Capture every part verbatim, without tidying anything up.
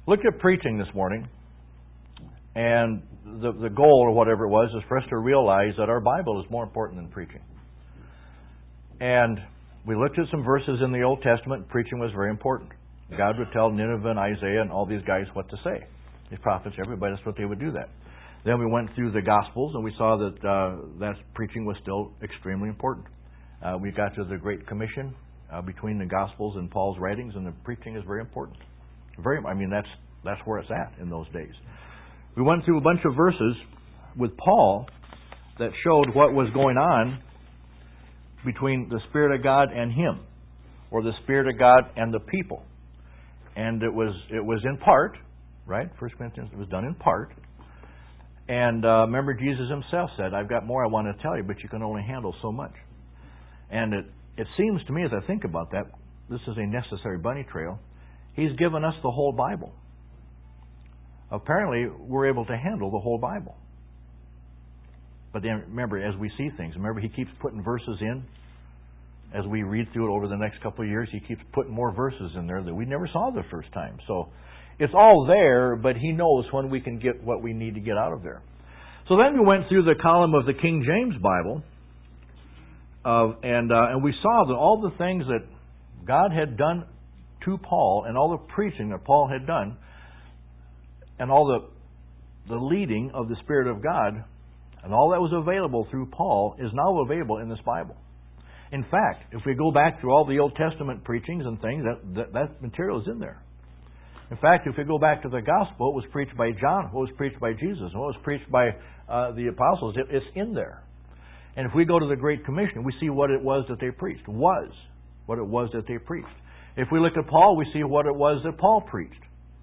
Looked at preaching this morning, and the the goal, or whatever it was, is for us to realize that our Bible is more important than preaching. And we looked at some verses in the Old Testament. Preaching was very important. God would tell Nineveh and Isaiah and all these guys what to say. These prophets, everybody, that's what they would do that. Then we went through the Gospels, and we saw that uh, that preaching was still extremely important. Uh, we got to the Great Commission uh, between the Gospels and Paul's writings, and the preaching is very important. Very, I mean, that's that's where it's at in those days. We went through a bunch of verses with Paul that showed what was going on between the Spirit of God and him, or the Spirit of God and the people. And it was it was in part, right? First Corinthians, it was done in part. And uh, remember, Jesus himself said, I've got more I want to tell you, but you can only handle so much. And it, it seems to me, as I think about that, this is a necessary bunny trail. He's given us the whole Bible. Apparently, we're able to handle the whole Bible. But then, remember, as we see things, remember, he keeps putting verses in. As we read through it over the next couple of years, he keeps putting more verses in there that we never saw the first time. So, it's all there, but he knows when we can get what we need to get out of there. So then we went through the column of the King James Bible, uh, and uh, and we saw that all the things that God had done to Paul, and all the preaching that Paul had done, and all the the leading of the Spirit of God, and all that was available through Paul is now available in this Bible. In fact, if we go back through all the Old Testament preachings and things, that that, that material is in there. In fact, if we go back to the Gospel, it was preached by John, what was preached by Jesus, and what was preached by uh, the apostles, it, it's in there. And if we go to the Great Commission, we see what it was that they preached. Was what it was that they preached. If we look at Paul, we see what it was that Paul preached.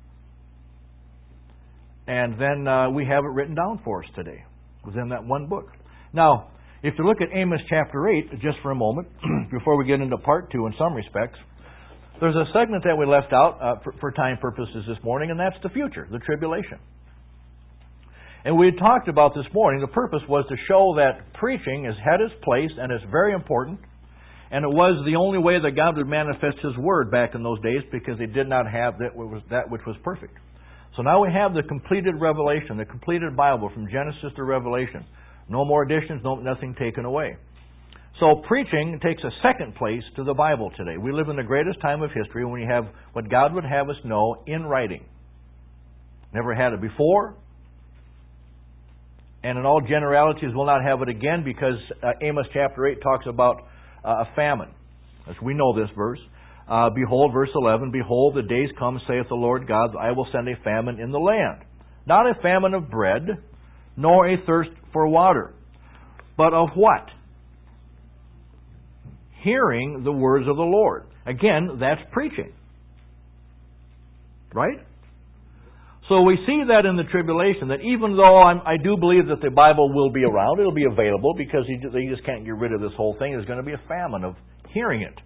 And then uh, we have it written down for us today, within that one book. Now, if you look at Amos chapter eight, just for a moment, before we get into part two in some respects, there's a segment that we left out uh, for, for time purposes this morning, and that's the future, the tribulation. And we had talked about this morning, the purpose was to show that preaching has had its place and it's very important. And it was the only way that God would manifest His Word back in those days, because they did not have that which was, that which was perfect. So now we have the completed revelation, the completed Bible from Genesis to Revelation. No more additions, no, nothing taken away. So preaching takes a second place to the Bible today. We live in the greatest time of history when we have what God would have us know in writing. Never had it before. And in all generalities, we'll not have it again, because uh, Amos chapter eight talks about uh, a famine. As we know this verse. Uh, Behold, verse eleven, Behold, the days come, saith the Lord God, I will send a famine in the land. Not a famine of bread, nor a thirst for water. But of what? Hearing the words of the Lord. Again, that's preaching. Right? So we see that in the tribulation, that even though I'm, I do believe that the Bible will be around, it'll be available, because you, you just can't get rid of this whole thing. There's going to be a famine of hearing it.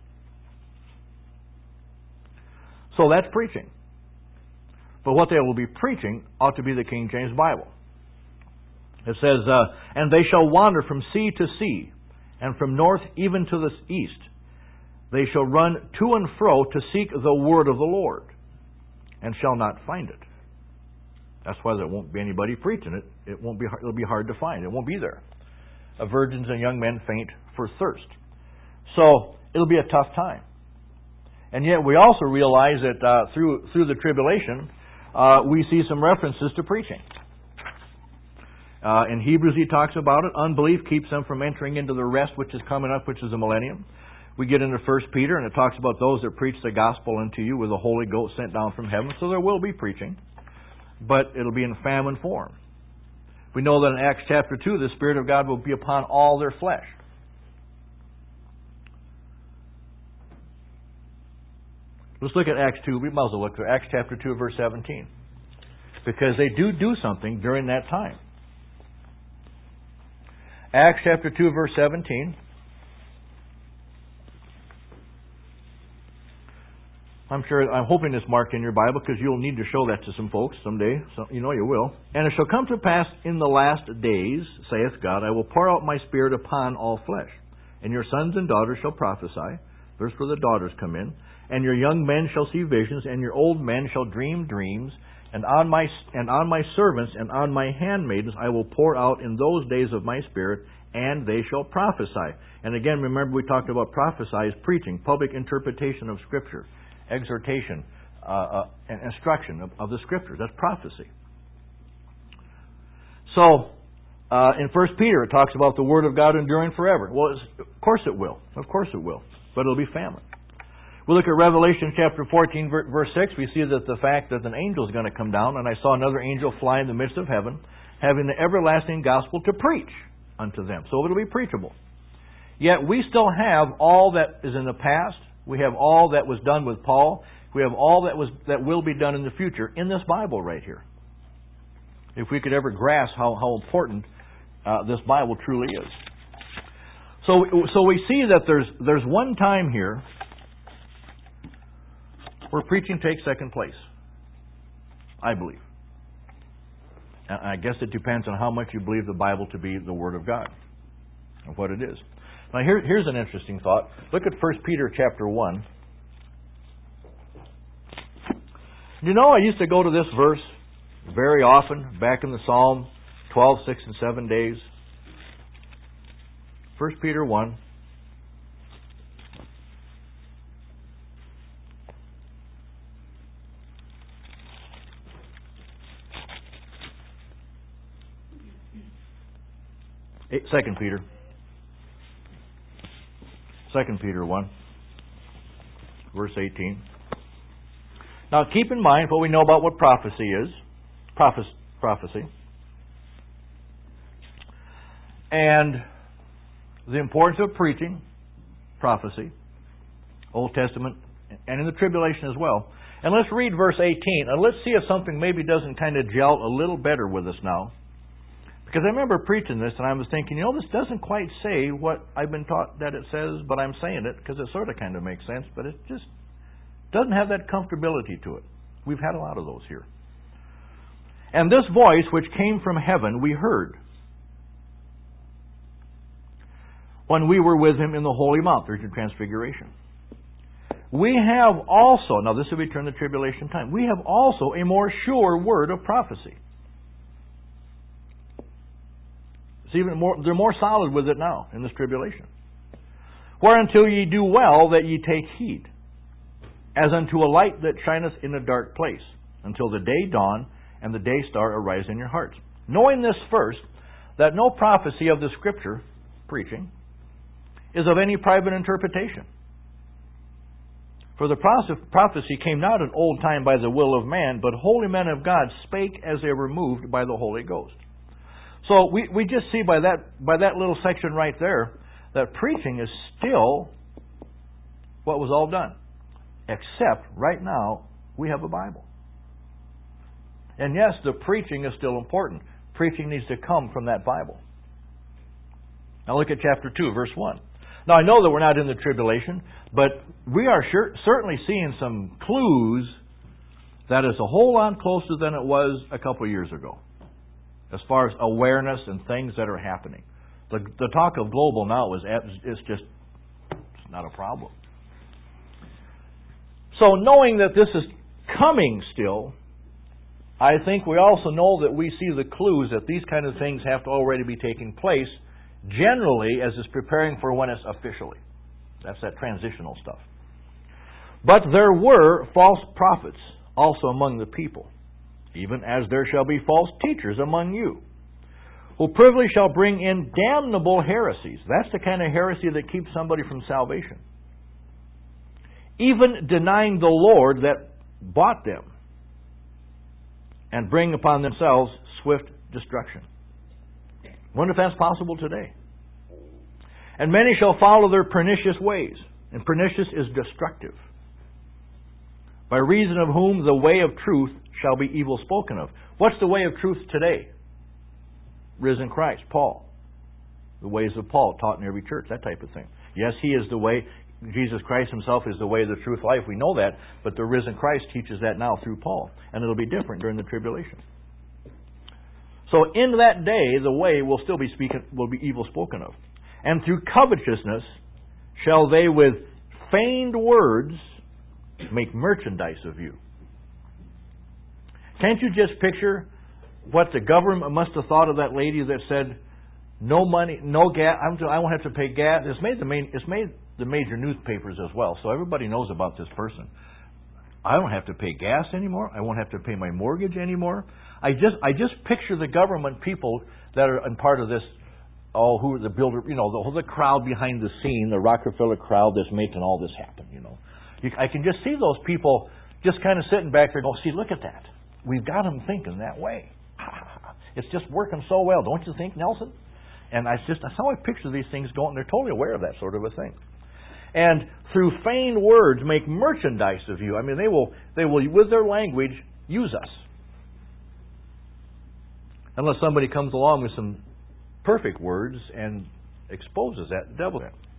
So that's preaching. But what they will be preaching ought to be the King James Bible. It says, uh, And they shall wander from sea to sea, and from north even to the east. They shall run to and fro to seek the word of the Lord, and shall not find it. That's why there won't be anybody preaching it. It won't be. It'll be hard to find. It won't be there. Uh, virgins and young men faint for thirst. So it'll be a tough time. And yet we also realize that uh, through through the tribulation, uh, we see some references to preaching. Uh, in Hebrews, he talks about it. Unbelief keeps them from entering into the rest which is coming up, which is the millennium. We get into First Peter, and it talks about those that preach the gospel unto you with the Holy Ghost sent down from heaven. So there will be preaching, but it'll be in famine form. We know that in Acts chapter two, the Spirit of God will be upon all their flesh. Let's look at Acts two. We might as well look at Acts chapter two, verse seventeen. Because they do do something during that time. Acts chapter two, verse seventeen. I'm sure, I'm hoping it's marked in your Bible, because you'll need to show that to some folks someday. So you know you will. And it shall come to pass in the last days, saith God, I will pour out my Spirit upon all flesh. And your sons and daughters shall prophesy. There's where the daughters come in. and your young men shall see visions, and your old men shall dream dreams. And on my and on my servants and on my handmaidens I will pour out in those days of my Spirit, and they shall prophesy. And again, remember we talked about prophesy as preaching, public interpretation of Scripture, exhortation, uh, uh, and instruction of, of the Scriptures. That's prophecy. So, uh, in First Peter it talks about the Word of God enduring forever. Well, it's, of course it will. Of course it will. But it'll be famine. We look at Revelation chapter fourteen, verse six. We see that the fact that an angel is going to come down, and I saw another angel fly in the midst of heaven, having the everlasting gospel to preach unto them. So it'll be preachable. Yet we still have all that is in the past. We have all that was done with Paul. We have all that was that will be done in the future in this Bible right here. If we could ever grasp how, how important uh, this Bible truly is. So, so we see that there's there's one time here where preaching takes second place, I believe. And I guess it depends on how much you believe the Bible to be the Word of God and what it is. Now here, here's an interesting thought. Look at First Peter chapter one. You know, I used to go to this verse very often back in the Psalm twelve, six, and seven days. First Peter one. Second Peter. Second Peter one, verse eighteen. Now keep in mind what we know about what prophecy is. Prophes- prophecy. And the importance of preaching, prophecy, Old Testament, and in the tribulation as well. And let's read verse eighteen, and let's see if something maybe doesn't kind of gel a little better with us now. Because I remember preaching this, and I was thinking, you know, this doesn't quite say what I've been taught that it says, but I'm saying it because it sort of kind of makes sense, but it just doesn't have that comfortability to it. We've had a lot of those here. And this voice which came from heaven we heard when we were with him in the holy mount. There's your transfiguration. We have also, now this will be during the tribulation time, we have also a more sure word of prophecy. It's even more, they're more solid with it now in this tribulation. Whereunto ye do well that ye take heed, as unto a light that shineth in a dark place, until the day dawn and the day star arise in your hearts. Knowing this first, that no prophecy of the Scripture, preaching, is of any private interpretation. For the prophecy came not in old time by the will of man, but holy men of God spake as they were moved by the Holy Ghost. So we, we just see by that by that little section right there that preaching is still what was all done. Except right now we have a Bible. And yes, the preaching is still important. Preaching needs to come from that Bible. Now look at chapter two, verse one. Now I know that we're not in the tribulation, but we are sure, certainly seeing some clues that is a whole lot closer than it was a couple years ago, as far as awareness and things that are happening. The, the talk of global now is, is just it's not a problem. So knowing that this is coming still, I think we also know that we see the clues that these kind of things have to already be taking place, generally as it's preparing for when it's officially. That's that transitional stuff. But there were false prophets also among the people, even as there shall be false teachers among you, who privily shall bring in damnable heresies. That's the kind of heresy that keeps somebody from salvation. Even denying the Lord that bought them, and bring upon themselves swift destruction. Wonder if that's possible today. And many shall follow their pernicious ways. And pernicious is destructive. By reason of whom the way of truth shall be evil spoken of. What's the way of truth today? Risen Christ, Paul. The ways of Paul taught in every church, that type of thing. Yes, He is the way. Jesus Christ Himself is the way, the truth, life. We know that. But the risen Christ teaches that now through Paul. And it'll be different during the tribulation. So in that day, the way will still be speaking, will be evil spoken of. And through covetousness shall they with feigned words make merchandise of you. Can't you just picture what the government must have thought of that lady that said, no money, no gas, I'm to, I won't have to pay gas. It's made the main, it's made the major newspapers as well, so everybody knows about this person. I don't have to pay gas anymore. I won't have to pay my mortgage anymore. I just I just picture the government people that are in part of this, oh, who are the builder, you know, the, the crowd behind the scene, the Rockefeller crowd that's making all this happen, you know. You, I can just see those people just kind of sitting back there going, see, look at that. We've got them thinking that way. It's just working so well, don't you think, Nelson? And I just that's how I picture these things going. They're totally aware of that sort of a thing. And through feigned words make merchandise of you. I mean, they will, they will, with their language, use us. Unless somebody comes along with some perfect words and exposes that devil.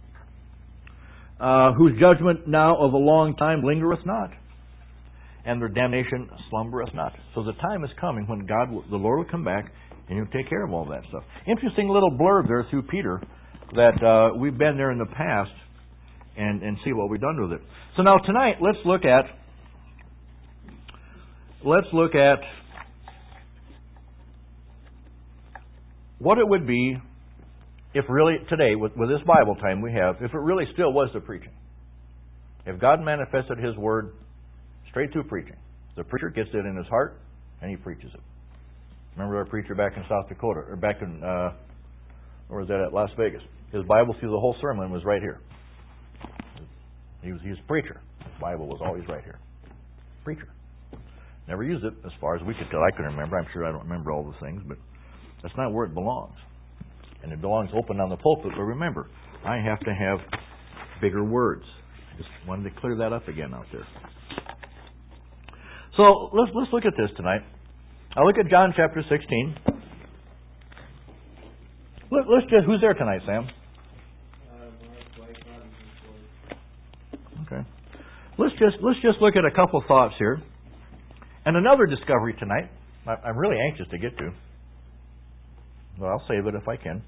Uh, whose judgment now of a long time lingereth not, and their damnation slumbereth not. So the time is coming when God, will, the Lord will come back and He'll take care of all that stuff. Interesting little blurb there through Peter that uh, we've been there in the past. And, and see what we've done with it. So now tonight, let's look at let's look at what it would be if really today, with, with this Bible time we have, if it really still was the preaching. If God manifested His Word straight through preaching. The preacher gets it in his heart and he preaches it. Remember our preacher back in South Dakota, or back in, uh, where was that at? Las Vegas. His Bible through the whole sermon was right here. He was, he was a preacher. His Bible was always right here. Preacher. Never used it as far as we could tell. I can remember. I'm sure I don't remember all the things, but that's not where it belongs. And it belongs open on the pulpit. But remember, I have to have bigger words. Just wanted to clear that up again out there. So let's let's look at this tonight. I'll look at John chapter sixteen. Let, let's just who's there tonight, Sam? Okay. Let's just let's just look at a couple thoughts here, and another discovery tonight. I'm really anxious to get to. Well, I'll save it if I can.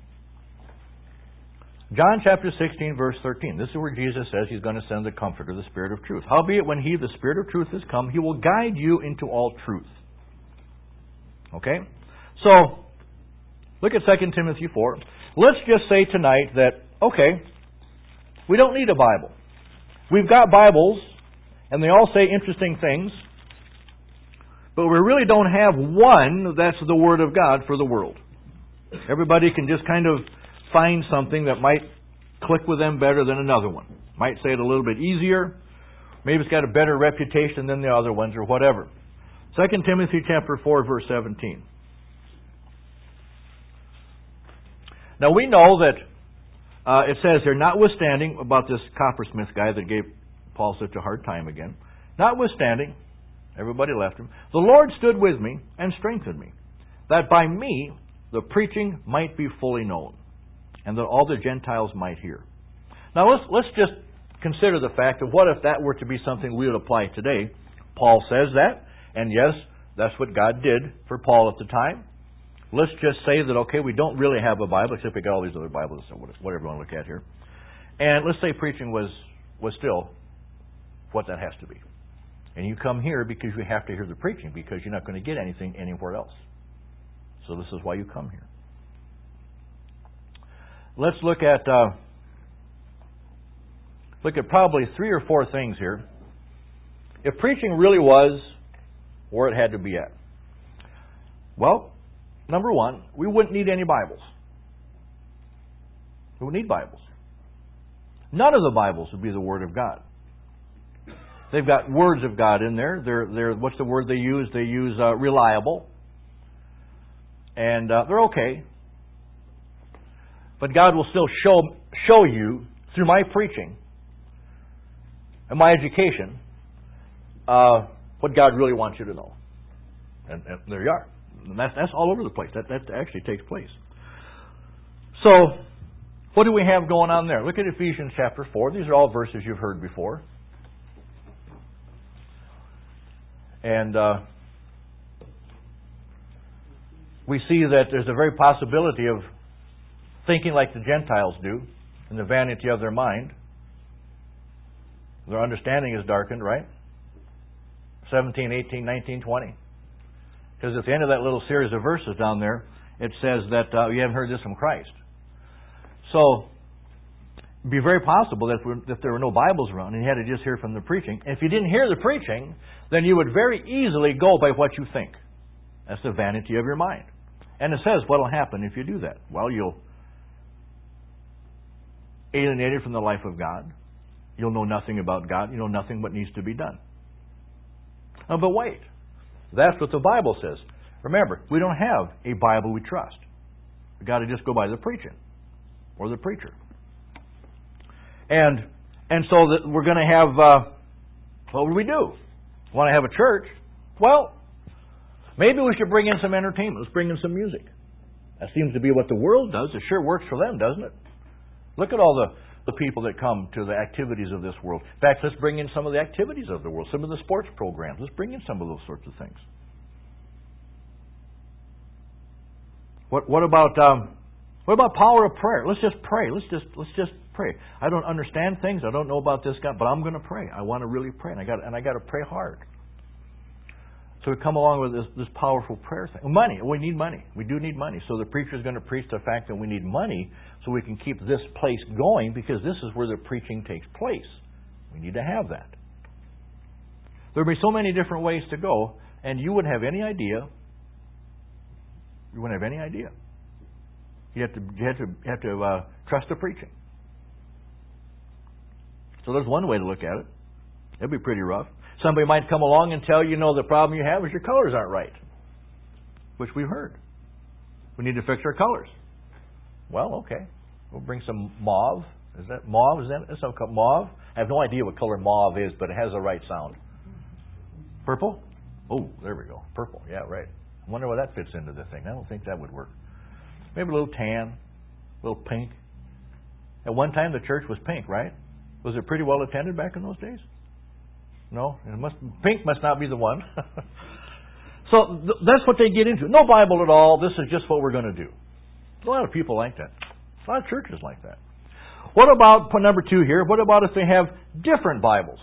John chapter sixteen, verse thirteen. This is where Jesus says He's going to send the Comforter, the Spirit of truth. Howbeit, when He, the Spirit of truth, is come, He will guide you into all truth. Okay? So, look at Second Timothy four. Let's just say tonight that, okay, we don't need a Bible. We've got Bibles, and they all say interesting things, but we really don't have one that's the Word of God for the world. Everybody can just kind of find something that might click with them better than another one. Might say it a little bit easier. Maybe it's got a better reputation than the other ones or whatever. Second Timothy chapter four, verse seventeen. Now we know that uh, it says here, notwithstanding, about this coppersmith guy that gave Paul such a hard time again. Notwithstanding, everybody left him. The Lord stood with me and strengthened me, that by me the preaching might be fully known, and that all the Gentiles might hear. Now let's let's just consider the fact of what if that were to be something we would apply today. Paul says that, and yes, that's what God did for Paul at the time. Let's just say that, okay, we don't really have a Bible, except we got all these other Bibles, whatever you want to look at here. And let's say preaching was, was still what that has to be. And you come here because you have to hear the preaching, because you're not going to get anything anywhere else. So this is why you come here. Let's look at uh, look at probably three or four things here. If preaching really was where it had to be at, well, number one, we wouldn't need any Bibles. We wouldn't need Bibles. None of the Bibles would be the Word of God. They've got words of God in there. They're they're what's the word they use? They use uh, reliable, and uh, they're okay. But God will still show show you through my preaching and my education uh, what God really wants you to know. And, and there you are. And that's, that's all over the place. That, that actually takes place. So, what do we have going on there? Look at Ephesians chapter four. These are all verses you've heard before. And uh, we see that there's a very possibility of thinking like the Gentiles do, in the vanity of their mind. Their understanding is darkened, right? seventeen, eighteen, nineteen, twenty. Because at the end of that little series of verses down there, it says that uh, you haven't heard this from Christ. So, it'd be very possible that if there were no Bibles around and you had to just hear from the preaching, and if you didn't hear the preaching, then you would very easily go by what you think. That's the vanity of your mind. And it says what will happen if you do that. Well, you'll alienate it from the life of God. You'll know nothing about God. You know nothing what needs to be done. Oh, but wait. That's what the Bible says. Remember, we don't have a Bible we trust. We've got to just go by the preaching or the preacher. And and so that we're going to have, uh, what would we do? Want to have a church? Well, maybe we should bring in some entertainment. Let's bring in some music. That seems to be what the world does. It sure works for them, doesn't it? Look at all the, the people that come to the activities of this world. In fact, let's bring in some of the activities of the world, some of the sports programs. Let's bring in some of those sorts of things. What what about um, what about power of prayer? Let's just pray. Let's just let's just pray. I don't understand things. I don't know about this God, but I'm going to pray. I want to really pray, and I got and I got to pray hard. So we come along with this, this powerful prayer thing. Money. We need money. We do need money. So the preacher is going to preach the fact that we need money so we can keep this place going, because this is where the preaching takes place. We need to have that. There would be so many different ways to go, and you wouldn't have any idea. You wouldn't have any idea. You have to you have to you have to uh, trust the preaching. So there's one way to look at it. It'd be pretty rough. Somebody might come along and tell you, you know, the problem you have is your colors aren't right, which we've heard. We need to fix our colors. Well, okay. We'll bring some mauve. Is that mauve? Is that is that mauve? I have no idea what color mauve is, but it has the right sound. Purple? Oh, there we go. Purple. Yeah, right. I wonder where that fits into the thing. I don't think that would work. Maybe a little tan, a little pink. At one time, the church was pink, right? Was it pretty well attended back in those days? No? It must, pink must not be the one. So th- that's what they get into. No Bible at all. This is just what we're going to do. A lot of people like that. A lot of churches like that. What about, point number two here, what about if they have different Bibles?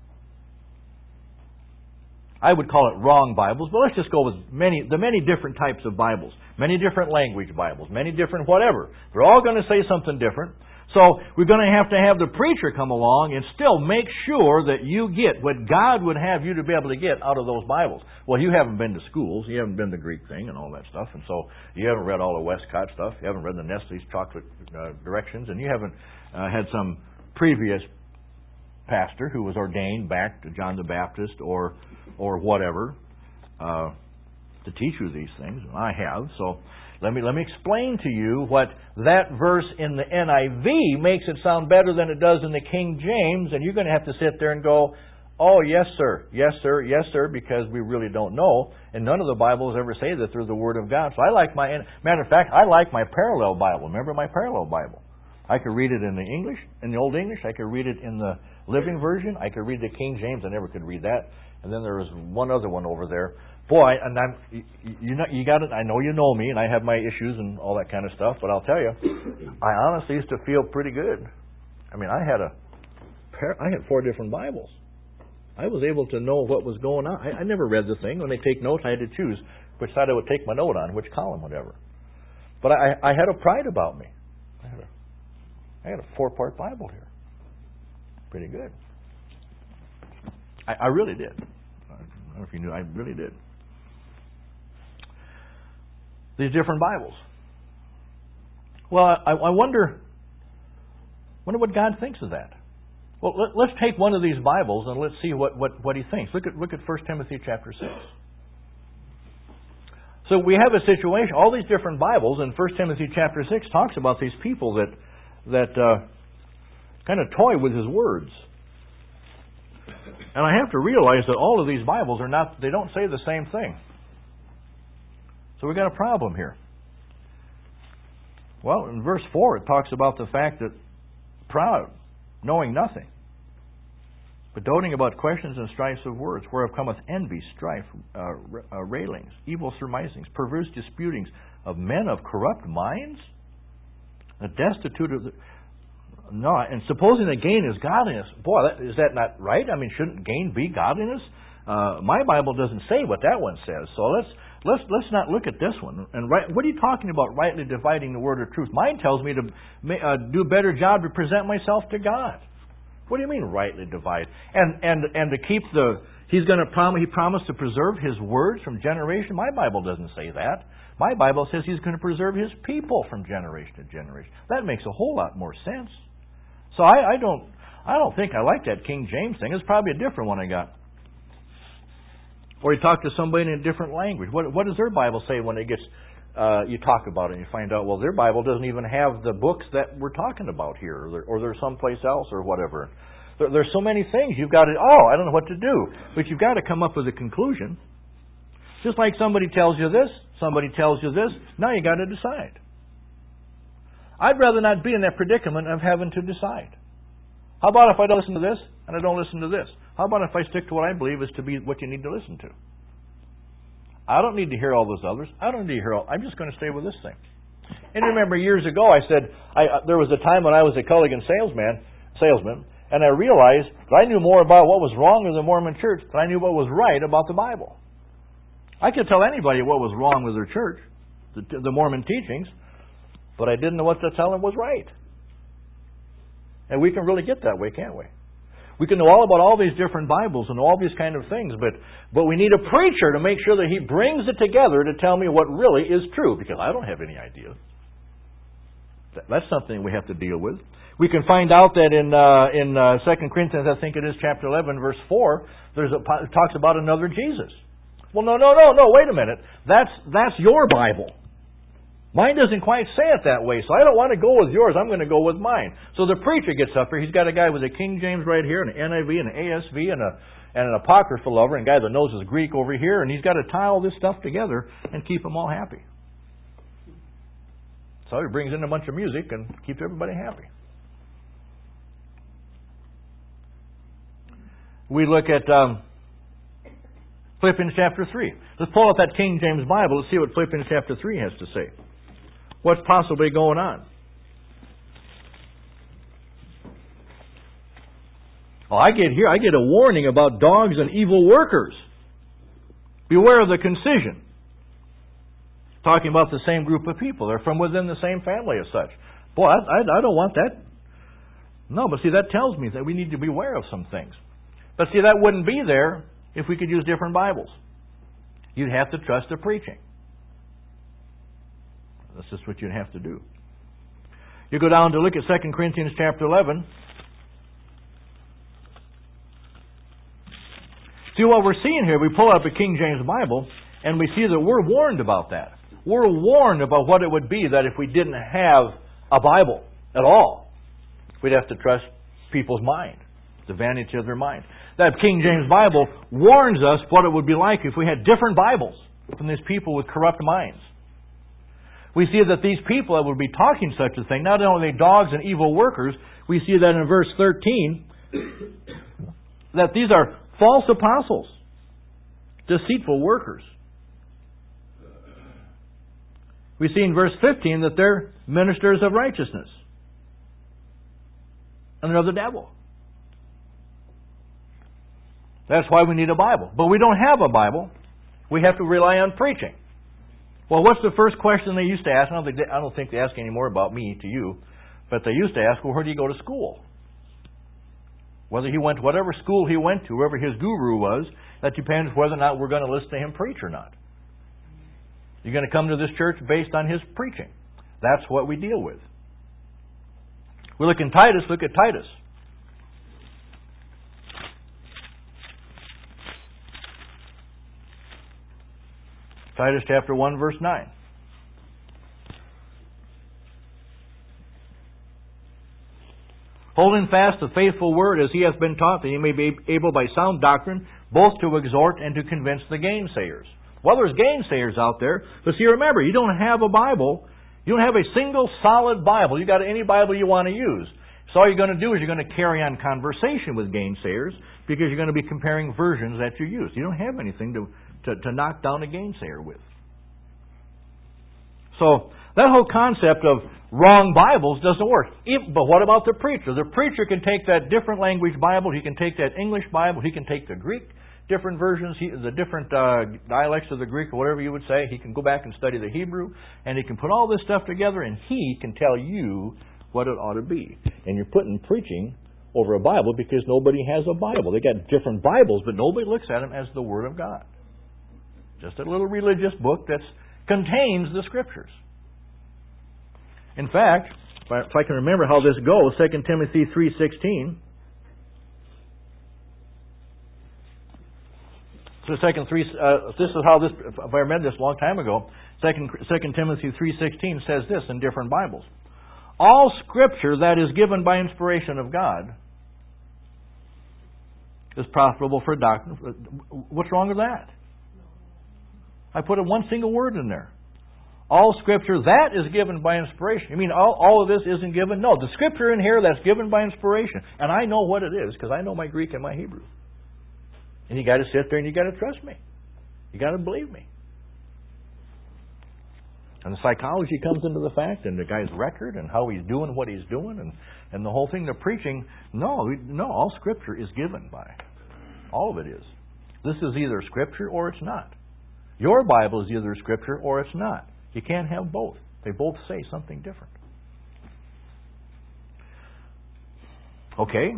I would call it wrong Bibles, but let's just go with many, the many different types of Bibles. Many different language Bibles. Many different whatever. They're all going to say something different. So we're going to have to have the preacher come along and still make sure that you get what God would have you to be able to get out of those Bibles. Well, you haven't been to schools. You haven't been to Greek thing and all that stuff. And so you haven't read all the Westcott stuff. You haven't read the Nestle's chocolate uh, directions. And you haven't uh, had some previous pastor who was ordained back to John the Baptist or or whatever uh, to teach you these things. I have. So let me let me explain to you what that verse in the N I V makes it sound better than it does in the King James, and you're going to have to sit there and go, oh, yes, sir, yes, sir, yes, sir, because we really don't know. And none of the Bibles ever say that they're the Word of God. So I like my, matter of fact, I like my parallel Bible. Remember my parallel Bible? I could read it in the English, in the Old English. I could read it in the Living Version. I could read the King James. I never could read that. And then there was one other one over there. Boy, and I'm, you, you know, you got it. I know you know me, and I have my issues and all that kind of stuff. But I'll tell you, I honestly used to feel pretty good. I mean, I had a, I had four different Bibles. I was able to know what was going on. I, I never read the thing. When they take notes, I had to choose which side I would take my note on, which column, whatever. But I, I had a pride about me. I had a, I had a four-part Bible here. Pretty good. I, I really did. I don't know if you knew. I really did. These different Bibles. Well, I, I wonder, wonder what God thinks of that. Well, let, let's take one of these Bibles and let's see what, what, what He thinks. Look at look at First Timothy chapter six. So we have a situation. All these different Bibles in First Timothy chapter six talks about these people that that uh, kind of toy with His words. And I have to realize that all of these Bibles are not, they don't say the same thing. So we've got a problem here. Well, in verse four it talks about the fact that proud, knowing nothing, but doting about questions and strifes of words, whereof cometh envy, strife, uh, uh, railings, evil surmisings, perverse disputings of men of corrupt minds, the destitute of the... No, and supposing that gain is godliness. Boy, that, is that not right? I mean, shouldn't gain be godliness? uh, my Bible doesn't say what that one says. So let's let's let's not look at this one. And right, what are you talking about? Rightly dividing the word of truth. Mine tells me to uh, do a better job to present myself to God. What do you mean rightly divide? And and and to keep the He's going to promise. He promised to preserve His words from generation. My Bible doesn't say that. My Bible says He's going to preserve His people from generation to generation. That makes a whole lot more sense. So I, I don't. I don't think I like that King James thing. It's probably a different one I got. Or you talk to somebody in a different language. What, what does their Bible say when it gets? Uh, you talk about it and you find out, well, their Bible doesn't even have the books that we're talking about here, or they're, or they're someplace else, or whatever. There, there's so many things you've got to. Oh, I don't know what to do, but you've got to come up with a conclusion. Just like somebody tells you this, somebody tells you this. Now you got to decide. I'd rather not be in that predicament of having to decide. How about if I don't listen to this and I don't listen to this? How about if I stick to what I believe is to be what you need to listen to? I don't need to hear all those others. I don't need to hear all. I'm just going to stay with this thing. And remember, years ago, I said I, uh, there was a time when I was a Culligan salesman, salesman, and I realized that I knew more about what was wrong with the Mormon Church than I knew what was right about the Bible. I could tell anybody what was wrong with their church, the, the Mormon teachings, but I didn't know what to tell them was right. And we can really get that way, can't we? We can know all about all these different Bibles and all these kind of things, but, but we need a preacher to make sure that he brings it together to tell me what really is true, because I don't have any idea. That's something we have to deal with. We can find out that in uh, in uh, Second Corinthians, I think it is chapter eleven, verse four, there's a, it talks about another Jesus. Well, no, no, no, no, wait a minute. That's that's your Bible. Mine doesn't quite say it that way, so I don't want to go with yours. I'm going to go with mine. So the preacher gets up here. He's got a guy with a King James right here, and an N I V, and an A S V, and a and an Apocryphal over, and a guy that knows his Greek over here, and he's got to tie all this stuff together and keep them all happy. So he brings in a bunch of music and keeps everybody happy. We look at um, Philippians chapter three. Let's pull out that King James Bible. Let's see what Philippians chapter three has to say. What's possibly going on? Oh, I get here, I get a warning about dogs and evil workers. Beware of the concision. Talking about the same group of people. They're from within the same family as such. Boy, I, I, I don't want that. No, but see, that tells me that we need to beware of some things. But see, that wouldn't be there if we could use different Bibles. You'd have to trust the preaching. That's just what you'd have to do. You go down to look at Second Corinthians chapter eleven. See what we're seeing here. We pull up a King James Bible, and we see that we're warned about that. We're warned about what it would be that if we didn't have a Bible at all, we'd have to trust people's mind, the vanity of their mind. That King James Bible warns us what it would be like if we had different Bibles from these people with corrupt minds. We see that these people that would be talking such a thing, not only are they dogs and evil workers, we see that in verse thirteen, that these are false apostles, deceitful workers. We see in verse fifteen that they're ministers of righteousness, and they're of the devil. That's why we need a Bible. But we don't have a Bible. We have to rely on preaching. Well, what's the first question they used to ask? I don't think they, I don't think they ask anymore about me to you, but they used to ask, well, where do you go to school? Whether he went to whatever school he went to, whoever his guru was, that depends whether or not we're going to listen to him preach or not. You're going to come to this church based on his preaching. That's what we deal with. We look in Titus, look at Titus. Titus chapter one, verse nine. Holding fast the faithful word as he hath been taught, that ye may be able by sound doctrine both to exhort and to convince the gainsayers. Well, there's gainsayers out there, but see, remember, you don't have a Bible. You don't have a single solid Bible. You got any Bible you want to use. So all you're going to do is you're going to carry on conversation with gainsayers because you're going to be comparing versions that you use. You don't have anything to To, to knock down a gainsayer with. So that whole concept of wrong Bibles doesn't work. If, but what about the preacher? The preacher can take that different language Bible, he can take that English Bible, he can take the Greek different versions, he, the different uh, dialects of the Greek, or whatever you would say. He can go back and study the Hebrew, and he can put all this stuff together, and he can tell you what it ought to be. And you're putting preaching over a Bible because nobody has a Bible. They got different Bibles, but nobody looks at them as the Word of God. Just a little religious book that contains the Scriptures. In fact, if I, if I can remember how this goes, Second Timothy three sixteen. So second three, uh, this is how this. If I read this a long time ago, Second Second Timothy three sixteen says this in different Bibles: all Scripture that is given by inspiration of God is profitable for doctrine. What's wrong with that? I put a one single word in there. All Scripture that is given by inspiration. You mean all, all of this isn't given? No, the Scripture in here that's given by inspiration. And I know what it is because I know my Greek and my Hebrew. And you got to sit there and you got to trust me. You got to believe me. And the psychology comes into the fact, and the guy's record, and how he's doing what he's doing, and, and the whole thing. The preaching, no, no, all Scripture is given by. All of it is. This is either Scripture or it's not. Your Bible is either Scripture or it's not. You can't have both. They both say something different. Okay.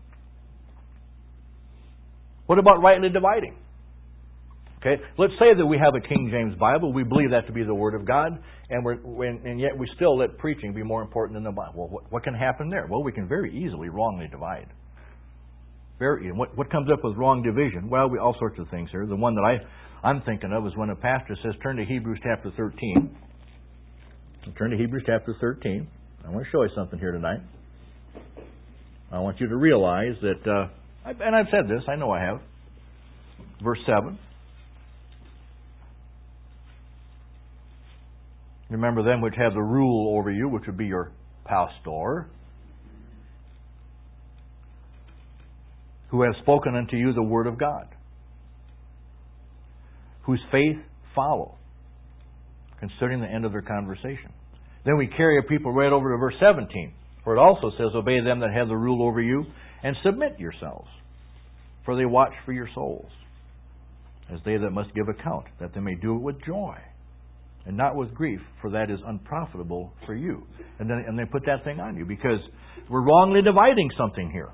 What about rightly dividing? Okay, let's say that we have a King James Bible. We believe that to be the Word of God, and we're and yet we still let preaching be more important than the Bible. Well, what, what can happen there? Well, we can very easily wrongly divide. Very. What, what comes up with wrong division? Well, we all sorts of things here. The one that I I'm thinking of is when a pastor says, "Turn to Hebrews chapter thirteen." Turn to Hebrews chapter thirteen. I want to show you something here tonight. I want you to realize that, uh, and I've said this. I know I have. Verse seven. Remember them which have the rule over you, which would be your pastor, who have spoken unto you the word of God, whose faith follow, concerning the end of their conversation. Then we carry a people right over to verse seventeen, where it also says, obey them that have the rule over you, and submit yourselves, for they watch for your souls, as they that must give account, that they may do it with joy, and not with grief, for that is unprofitable for you. And then and they put that thing on you, because we're wrongly dividing something here.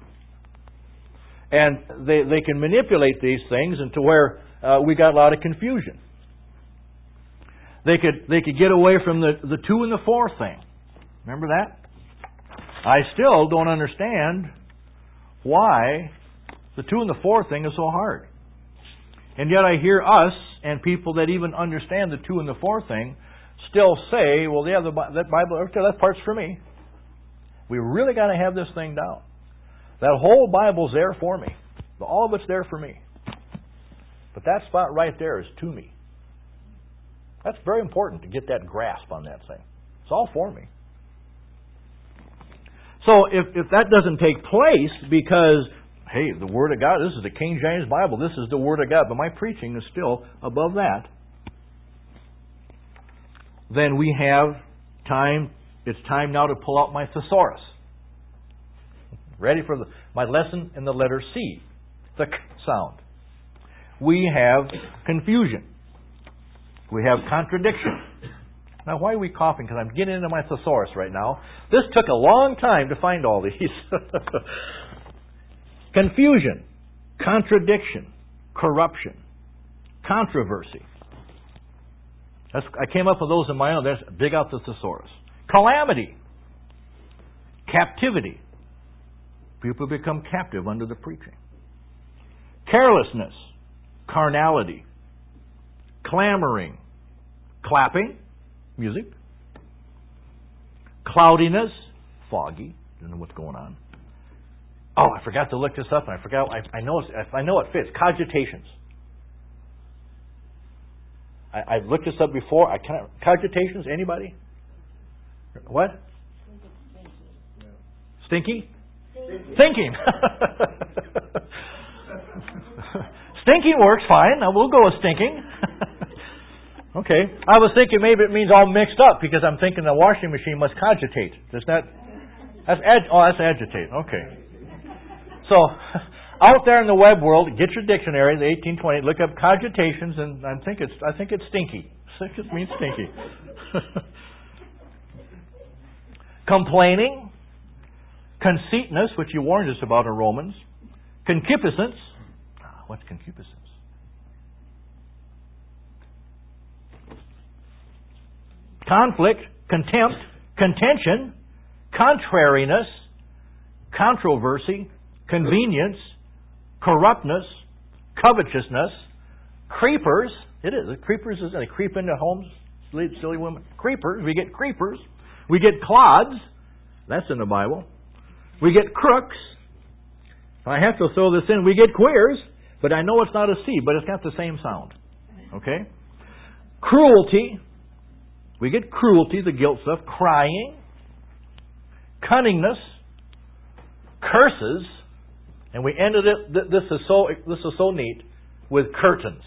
And they, they can manipulate these things into where uh, we got a lot of confusion. They could they could get away from the, the two and the four thing. Remember that? I still don't understand why the two and the four thing is so hard. And yet I hear us and people that even understand the two and the four thing still say, well, yeah, the, that Bible, that part's for me. We really got to have this thing down. That whole Bible's there for me. All of it's there for me. But that spot right there is to me. That's very important to get that grasp on that thing. It's all for me. So if, if that doesn't take place because, hey, the Word of God, this is the King James Bible, this is the Word of God, but my preaching is still above that, then we have time, it's time now to pull out my thesaurus. Ready for the, my lesson in the letter C, the K sound. We have confusion. We have contradiction. Now, why are we coughing? Because I'm getting into my thesaurus right now. This took a long time to find all these. Confusion, contradiction, corruption, controversy. That's, I came up with those in my own. There's, dig out the thesaurus. Calamity, captivity. People become captive under the preaching. Carelessness, carnality, clamoring, clapping, music, cloudiness, foggy, don't know what's going on. Oh, I forgot to look this up, and I forgot. I, I know. I know it fits. Cogitations. I, I've looked this up before. I cannot. Cogitations. Anybody? What? Stinky. Stinky. Thinking. Stinking works fine. Now we'll go with stinking. Okay. I was thinking maybe it means all mixed up because I'm thinking the washing machine must cogitate. Does that? That's ag- oh, that's agitate. Okay. So out there in the web world, get your dictionary, the eighteen twenty, look up cogitations, and I think it's I think it's stinky. It just means stinky. Complaining, conceitness, which you warned us about in Romans, concupiscence. What's concupiscence? Conflict, contempt, contention, contrariness, controversy, convenience, corruptness, covetousness, creepers. It is. Creepers is they creep into homes, silly women. Creepers. We get creepers. We get clods. That's in the Bible. We get crooks. I have to throw this in. We get queers, but I know it's not a C, but it's got the same sound. Okay? Cruelty. We get cruelty, the guilt stuff. Crying. Cunningness. Curses. And we ended it, this is so this is so neat, with curtains.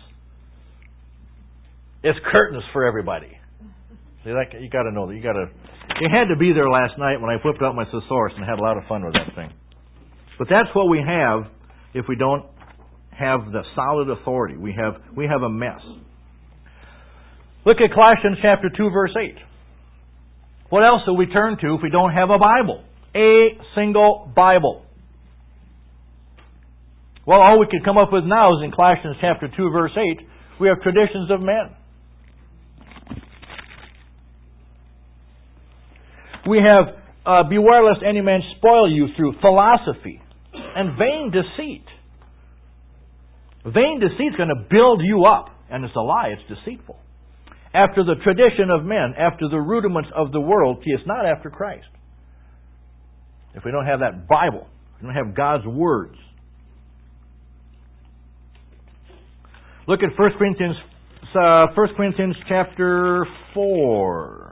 It's curtains for everybody. See, like, you got to know that. You got to. You had to be there last night when I whipped out my thesaurus and had a lot of fun with that thing. But that's what we have if we don't have the solid authority. We have we have a mess. Look at Colossians chapter two, verse eight. What else do we turn to if we don't have a Bible? A single Bible. Well, all we can come up with now is in Colossians chapter two, verse eight, we have traditions of men. We have, uh, beware lest any man spoil you through philosophy and vain deceit. Vain deceit is going to build you up, and it's a lie, it's deceitful. After the tradition of men, after the rudiments of the world, see, it's not after Christ. If we don't have that Bible, if we don't have God's words. Look at First Corinthians, uh, First Corinthians chapter four.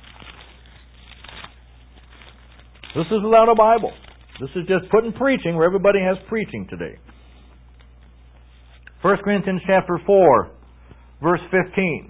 This is without a Bible. This is just putting preaching where everybody has preaching today. First Corinthians chapter four, verse fifteen.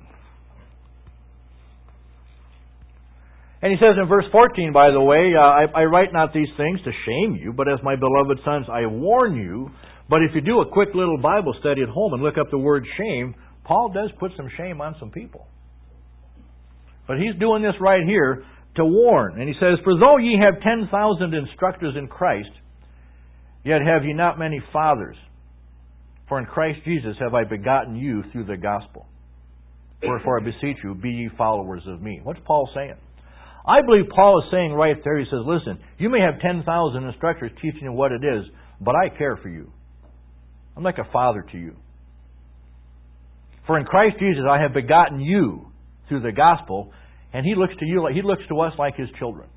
And he says in verse fourteen, by the way, uh, I, I write not these things to shame you, but as my beloved sons, I warn you. But if you do a quick little Bible study at home and look up the word shame, Paul does put some shame on some people. But he's doing this right here to warn. And he says, for though ye have ten thousand instructors in Christ, yet have ye not many fathers. For in Christ Jesus have I begotten you through the gospel. Wherefore I beseech you, be ye followers of me. What's Paul saying? I believe Paul is saying right there, he says, listen, you may have ten thousand instructors teaching you what it is, but I care for you. I'm like a father to you. For in Christ Jesus I have begotten you through the gospel, and He looks to you like He looks to us like His children.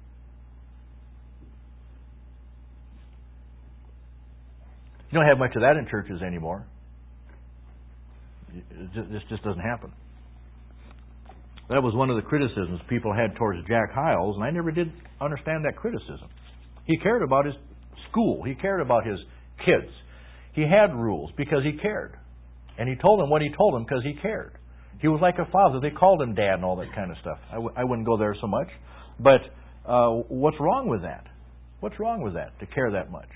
You don't have much of that in churches anymore. This just doesn't happen. That was one of the criticisms people had towards Jack Hyles, and I never did understand that criticism. He cared about his school. He cared about his kids. He had rules because he cared. And he told them what he told them because he cared. He was like a father. They called him dad and all that kind of stuff. I, w- I wouldn't go there so much. But uh, what's wrong with that? What's wrong with that, to care that much?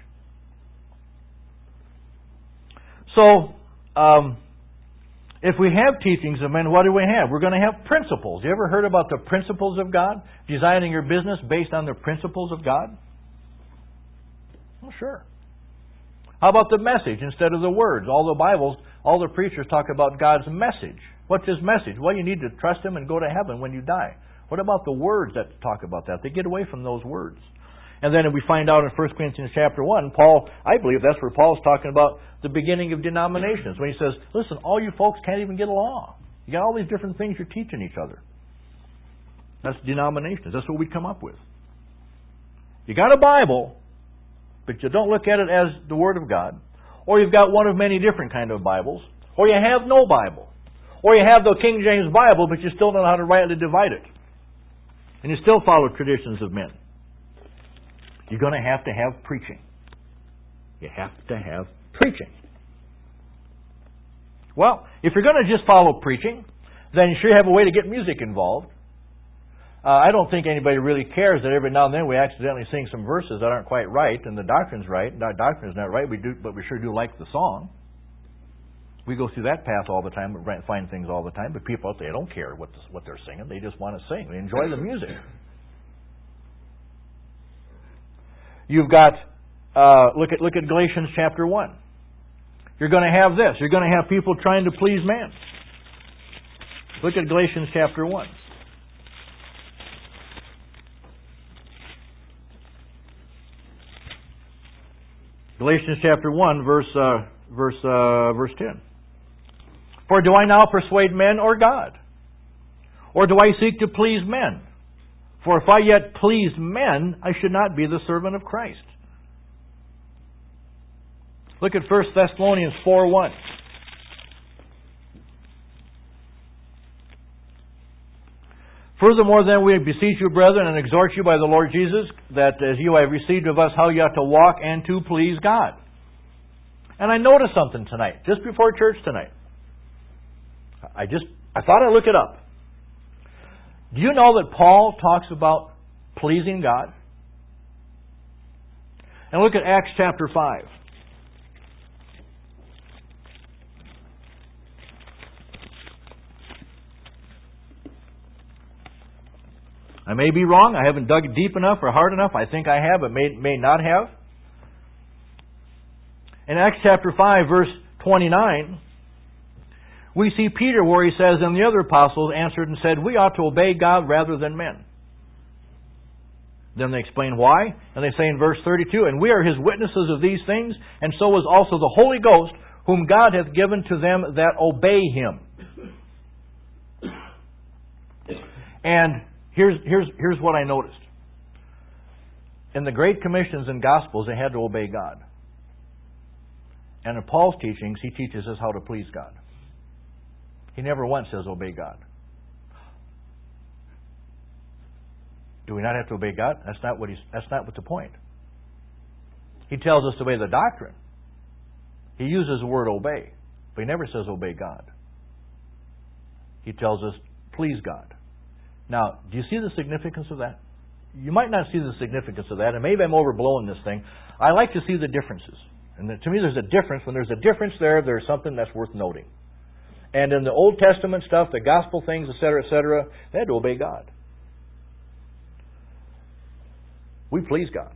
So, um, if we have teachings of men, what do we have? We're going to have principles. You ever heard about the principles of God? Designing your business based on the principles of God? Well, sure. How about the message instead of the words? All the Bibles, all the preachers talk about God's message. What's His message? Well, you need to trust Him and go to heaven when you die. What about the words that talk about that? They get away from those words. And then we find out in First Corinthians chapter one, Paul, I believe that's where Paul's talking about the beginning of denominations. When he says, listen, all you folks can't even get along. You got all these different things you're teaching each other. That's denominations. That's what we come up with. You got a Bible, but you don't look at it as the Word of God. Or you've got one of many different kind of Bibles. Or you have no Bible. Or you have the King James Bible, but you still don't know how to rightly divide it. And you still follow traditions of men. You're going to have to have preaching. You have to have preaching. Well, if you're going to just follow preaching, then you sure have a way to get music involved. Uh, I don't think anybody really cares that every now and then we accidentally sing some verses that aren't quite right, and the doctrine's right. The doctrine's not right, we do, but we sure do like the song. We go through that path all the time, we find things all the time, but people out there don't care what, the, what they're singing. They just want to sing. They enjoy the music. You've got, uh, look at look at Galatians chapter one. You're going to have this. You're going to have people trying to please man. Look at Galatians chapter one. Galatians chapter one, verse uh, verse uh, verse ten. For do I now persuade men or God? Or do I seek to please men? For if I yet pleased men, I should not be the servant of Christ. Look at First Thessalonians four one. Furthermore, then, we beseech you, brethren, and exhort you by the Lord Jesus, that as you have received of us how you ought to walk and to please God. And I noticed something tonight, just before church tonight. I just, I thought I'd look it up. Do you know that Paul talks about pleasing God? And look at Acts chapter five. I may be wrong. I haven't dug deep enough or hard enough. I think I have, but may, may not have. In Acts chapter five, verse twenty-nine, we see Peter where he says, and the other apostles answered and said, we ought to obey God rather than men. Then they explain why. And they say in verse thirty-two, and we are His witnesses of these things, and so is also the Holy Ghost, whom God hath given to them that obey Him. And Here's, here's, here's what I noticed. In the Great Commissions and Gospels, they had to obey God. And in Paul's teachings, he teaches us how to please God. He never once says obey God. Do we not have to obey God? That's not what he's, that's not what the point. He tells us to obey the doctrine. He uses the word obey, but he never says obey God. He tells us please God. Now, do you see the significance of that? You might not see the significance of that, and maybe I'm overblowing this thing. I like to see the differences. And to me, there's a difference. When there's a difference there, there's something that's worth noting. And in the Old Testament stuff, the gospel things, et cetera, et cetera, they had to obey God. We please God.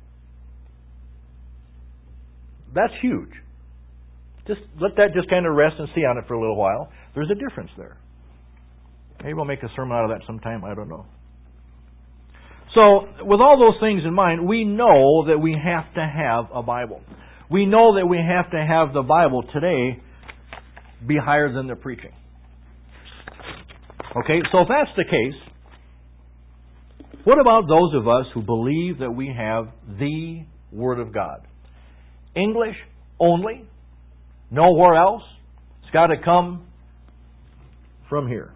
That's huge. Just let that just kind of rest and see on it for a little while. There's a difference there. Maybe we'll make a sermon out of that sometime. I don't know. So, with all those things in mind, we know that we have to have a Bible. We know that we have to have the Bible today be higher than the preaching. Okay, so if that's the case, what about those of us who believe that we have the Word of God? English only? Nowhere else? It's got to come from here.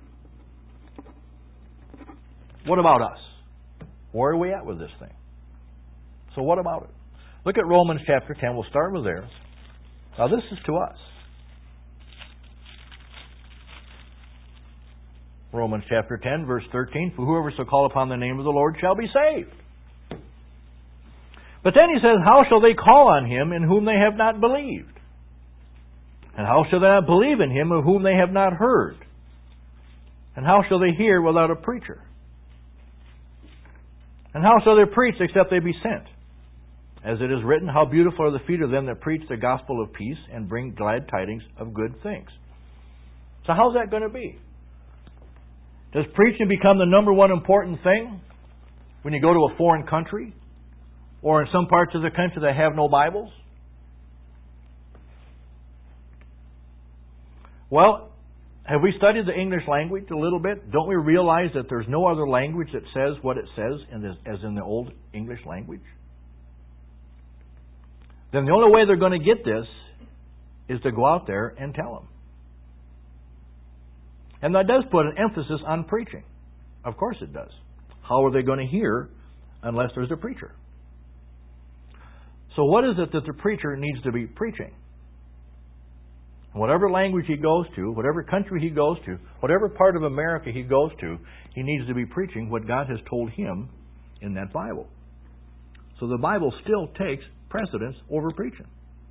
What about us? Where are we at with this thing? So what about it? Look at Romans chapter ten. We'll start with there. Now this is to us. Romans chapter ten, verse thirteen. For whoever shall call upon the name of the Lord shall be saved. But then he says, how shall they call on Him in whom they have not believed? And how shall they not believe in Him of whom they have not heard? And how shall they hear without a preacher? And how shall they preach except they be sent? As it is written, how beautiful are the feet of them that preach the gospel of peace and bring glad tidings of good things. So how's that going to be? Does preaching become the number one important thing when you go to a foreign country? Or in some parts of the country that have no Bibles? Well, have we studied the English language a little bit? Don't we realize that there's no other language that says what it says in this, as in the old English language? Then the only way they're going to get this is to go out there and tell them. And that does put an emphasis on preaching. Of course it does. How are they going to hear unless there's a preacher? So what is it that the preacher needs to be preaching? Whatever language he goes to, whatever country he goes to, whatever part of America he goes to, he needs to be preaching what God has told him in that Bible. So the Bible still takes precedence over preaching.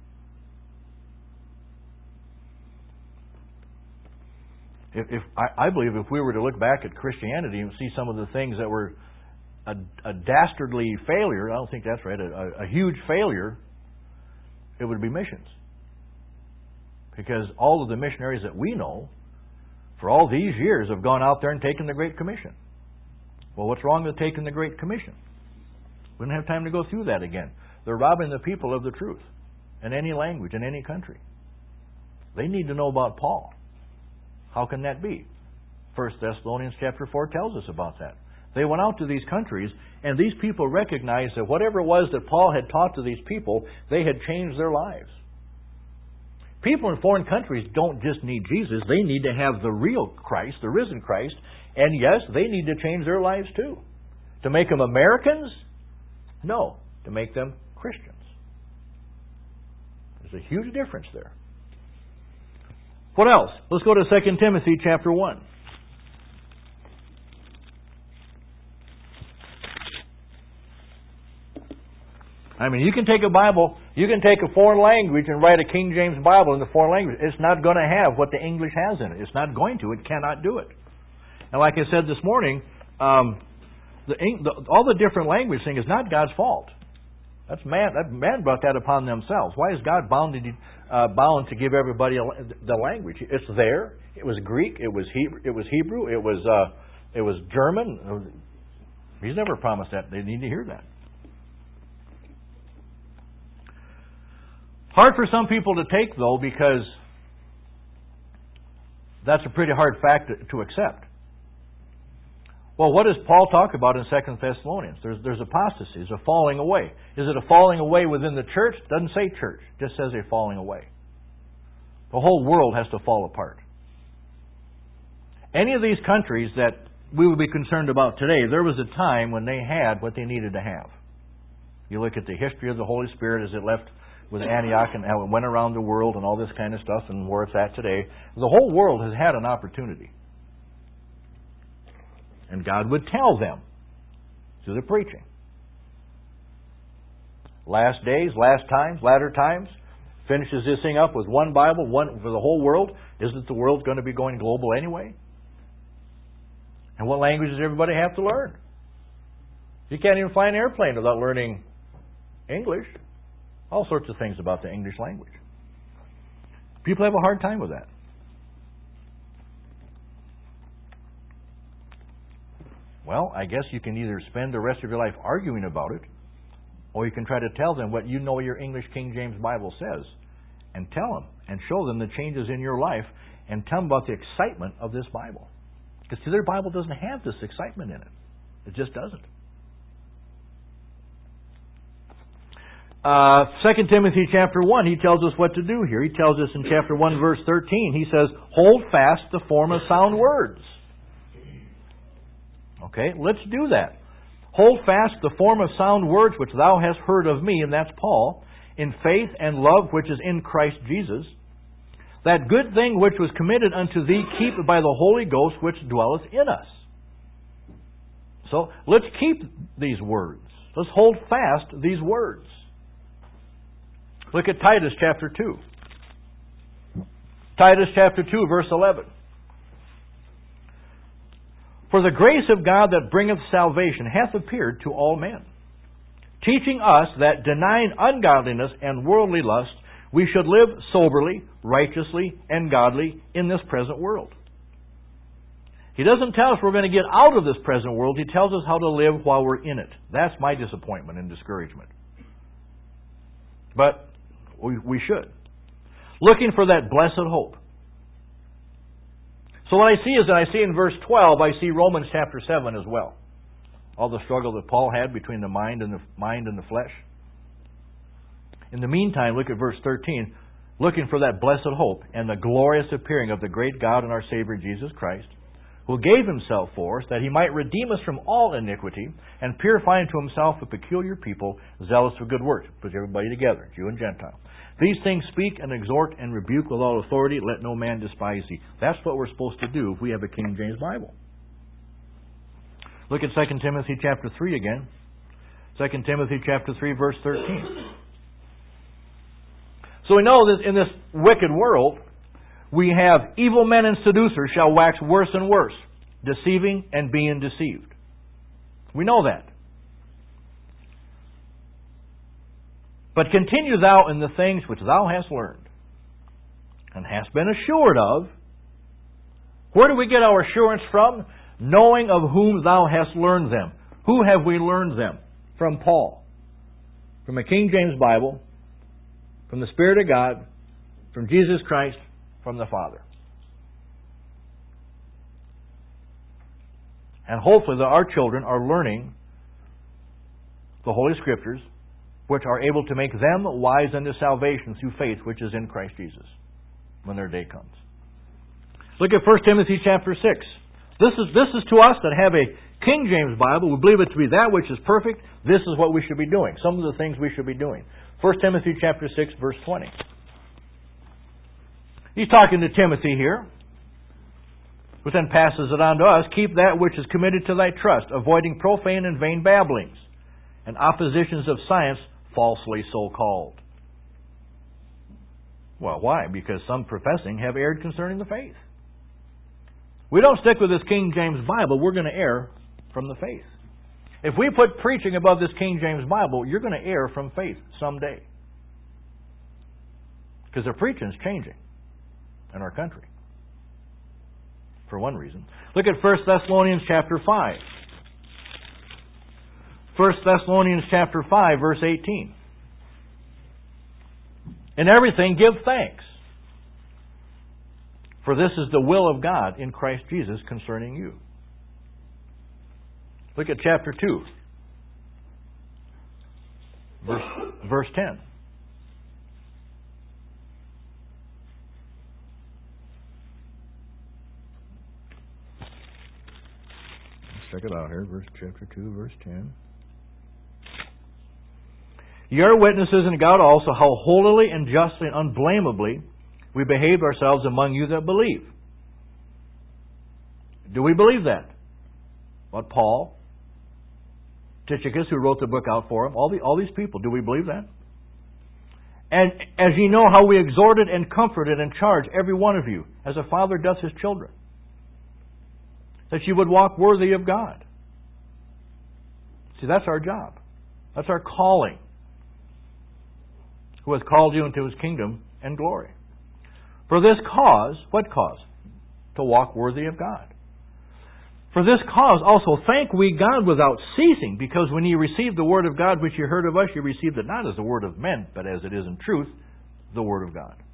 If, if I, I believe if we were to look back at Christianity and see some of the things that were a, a dastardly failure, I don't think that's right, a, a huge failure, it would be missions. Because all of the missionaries that we know, for all these years, have gone out there and taken the Great Commission. Well, what's wrong with taking the Great Commission? We don't have time to go through that again. They're robbing the people of the truth in any language, in any country. They need to know about Paul. How can that be? First Thessalonians chapter four tells us about that. They went out to these countries, and these people recognized that whatever it was that Paul had taught to these people, they had changed their lives. People in foreign countries don't just need Jesus. They need to have the real Christ, the risen Christ. And yes, they need to change their lives too. To make them Americans? No. To make them Christians. There's a huge difference there. What else? Let's go to Second Timothy chapter one. I mean, you can take a Bible, you can take a foreign language and write a King James Bible in the foreign language. It's not going to have what the English has in it. It's not going to. It cannot do it. And like I said this morning, um, the, the, all the different language thing is not God's fault. That's man. That man brought that upon themselves. Why is God bound to, uh, bound to give everybody a, the language? It's there. It was Greek. It was Hebrew. It was Hebrew. It was uh, it was German. He's never promised that. They need to hear that. Hard for some people to take, though, because that's a pretty hard fact to, to accept. Well, what does Paul talk about in Second Thessalonians? There's, there's apostasy. There's a falling away. Is it a falling away within the church? It doesn't say church. It just says a falling away. The whole world has to fall apart. Any of these countries that we would be concerned about today, there was a time when they had what they needed to have. You look at the history of the Holy Spirit as it left with Antioch and how it went around the world and all this kind of stuff and where it's at today. The whole world has had an opportunity. And God would tell them through the preaching. Last days, last times, latter times, finishes this thing up with one Bible, one for the whole world. Isn't the world going to be going global anyway? And what language does everybody have to learn? You can't even fly an airplane without learning English. All sorts of things about the English language. People have a hard time with that. Well, I guess you can either spend the rest of your life arguing about it, or you can try to tell them what you know your English King James Bible says, and tell them, and show them the changes in your life, and tell them about the excitement of this Bible. Because see, their Bible doesn't have this excitement in it. It just doesn't. Uh, Second Timothy chapter one, he tells us what to do here. He tells us in chapter one, verse thirteen, he says, hold fast the form of sound words. Okay, let's do that. Hold fast the form of sound words which thou hast heard of me, and that's Paul, in faith and love which is in Christ Jesus. That good thing which was committed unto thee, keep by the Holy Ghost which dwelleth in us. So, let's keep these words. Let's hold fast these words. Look at Titus chapter two. Titus chapter two, verse eleven. For the grace of God that bringeth salvation hath appeared to all men, teaching us that denying ungodliness and worldly lust, we should live soberly, righteously, and godly in this present world. He doesn't tell us we're going to get out of this present world. He tells us how to live while we're in it. That's my disappointment and discouragement. But we, we should. Looking for that blessed hope. So what I see is that I see in verse twelve, I see Romans chapter seven as well. All the struggle that Paul had between the mind and the mind and the flesh. In the meantime, look at verse thirteen. Looking for that blessed hope and the glorious appearing of the great God and our Savior Jesus Christ, who gave himself for us, that he might redeem us from all iniquity, and purify unto himself a peculiar people, zealous for good works. Put everybody together, Jew and Gentile. These things speak and exhort and rebuke with all authority. Let no man despise thee. That's what we're supposed to do if we have a King James Bible. Look at Second Timothy chapter three again. Second Timothy chapter three, verse thirteen. So we know that in this wicked world, we have evil men and seducers shall wax worse and worse, deceiving and being deceived. We know that. But continue thou in the things which thou hast learned, and hast been assured of. Where do we get our assurance from? Knowing of whom thou hast learned them. Who have we learned them? From Paul. From a King James Bible. From the Spirit of God. From Jesus Christ. From the Father. And hopefully that our children are learning the Holy Scriptures, which are able to make them wise unto salvation through faith which is in Christ Jesus, when their day comes. Look at First Timothy chapter six. This is, this is to us that have a King James Bible. We believe it to be that which is perfect. This is what we should be doing. Some of the things we should be doing. First Timothy chapter six, verse twenty. He's talking to Timothy here, but then passes it on to us. Keep that which is committed to thy trust, avoiding profane and vain babblings, and oppositions of science, falsely so called. Well, why? Because some professing have erred concerning the faith. We don't stick with this King James Bible, we're going to err from the faith. If we put preaching above this King James Bible, you're going to err from faith someday. Because the preaching is changing in our country. For one reason. Look at First Thessalonians chapter five. First Thessalonians chapter five, verse eighteen. In everything give thanks, for this is the will of God in Christ Jesus concerning you. Look at chapter two, verse, verse ten. Check it out here, verse chapter two, verse ten. Ye are witnesses in God also how holily and justly and unblameably we behaved ourselves among you that believe. Do we believe that? What Paul, Tychicus, who wrote the book out for him, all the all these people, do we believe that? And as ye know how we exhorted and comforted and charged every one of you, as a father doth his children, that you would walk worthy of God. See, that's our job. That's our calling. Who has called you into His kingdom and glory. For this cause, what cause? To walk worthy of God. For this cause also thank we God without ceasing, because when ye received the word of God which ye heard of us, ye received it not as the word of men, but as it is in truth, the word of God,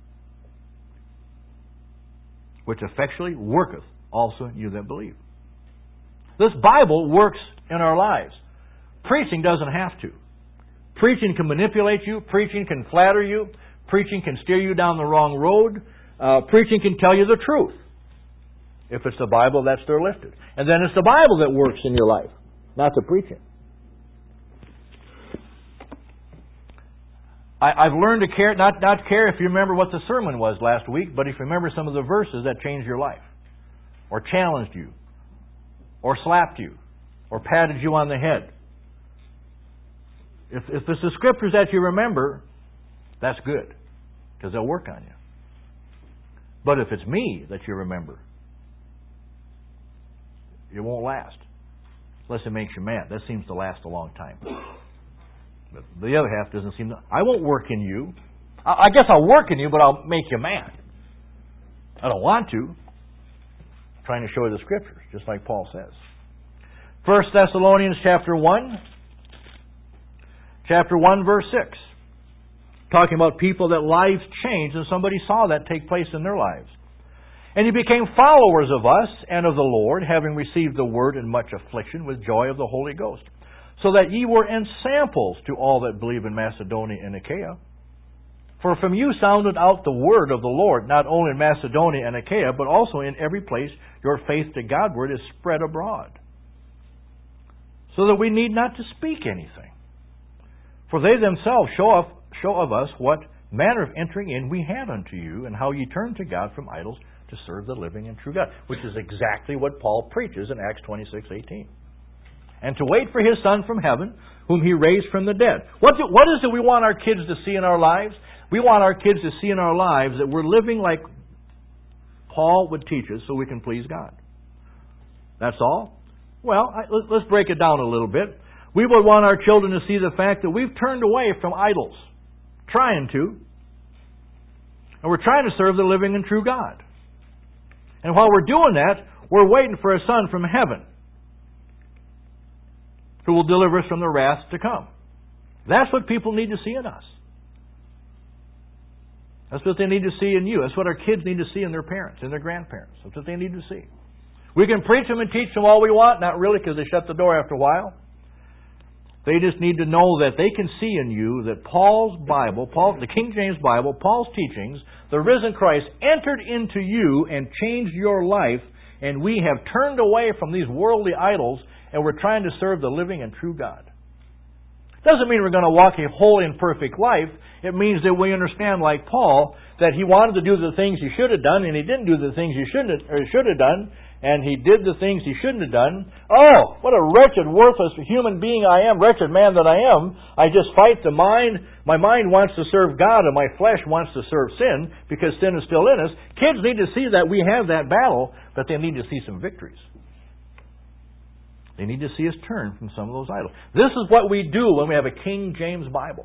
which effectually worketh also in you that believe. This Bible works in our lives. Preaching doesn't have to. Preaching can manipulate you. Preaching can flatter you. Preaching can steer you down the wrong road. Uh, preaching can tell you the truth. If it's the Bible, that's there lifted. And then it's the Bible that works in your life, not the preaching. I, I've learned to care, not, not care if you remember what the sermon was last week, but if you remember some of the verses that changed your life, or challenged you, or slapped you, or patted you on the head. If, if it's the Scriptures that you remember, that's good, because they'll work on you. But if it's me that you remember, it won't last. Unless it makes you mad. That seems to last a long time. But the other half doesn't seem to... I won't work in you. I, I guess I'll work in you, but I'll make you mad. I don't want to. I'm trying to show you the Scriptures, just like Paul says. First Thessalonians chapter one. Chapter one, verse six. Talking about people that lives changed, and somebody saw that take place in their lives. And ye became followers of us and of the Lord, having received the word in much affliction with joy of the Holy Ghost, so that ye were ensamples to all that believe in Macedonia and Achaia. For from you sounded out the word of the Lord, not only in Macedonia and Achaia, but also in every place your faith to Godward is spread abroad. So that we need not to speak anything. For they themselves show of, show of us what manner of entering in we had unto you, and how ye turned to God from idols to serve the living and true God. Which is exactly what Paul preaches in Acts twenty-six eighteen. And to wait for His Son from heaven, whom He raised from the dead. What, do, what is it we want our kids to see in our lives? We want our kids to see in our lives that we're living like Paul would teach us so we can please God. That's all? Well, I, let's break it down a little bit. We would want our children to see the fact that we've turned away from idols. Trying to. And we're trying to serve the living and true God. And while we're doing that, we're waiting for a Son from heaven who will deliver us from the wrath to come. That's what people need to see in us. That's what they need to see in you. That's what our kids need to see in their parents, in their grandparents. That's what they need to see. We can preach them and teach them all we want, not really, because they shut the door after a while. They just need to know that they can see in you that Paul's Bible, Paul, the King James Bible, Paul's teachings, the risen Christ entered into you and changed your life, and we have turned away from these worldly idols, and we're trying to serve the living and true God. Doesn't mean we're going to walk a holy and perfect life. It means that we understand, like Paul, that he wanted to do the things he should have done, and he didn't do the things he shouldn't or should have done, and he did the things he shouldn't have done. Oh, what a wretched, worthless human being I am, wretched man that I am. I just fight the mind. My mind wants to serve God, and my flesh wants to serve sin, because sin is still in us. Kids need to see that we have that battle, but they need to see some victories. They need to see us turn from some of those idols. This is what we do when we have a King James Bible.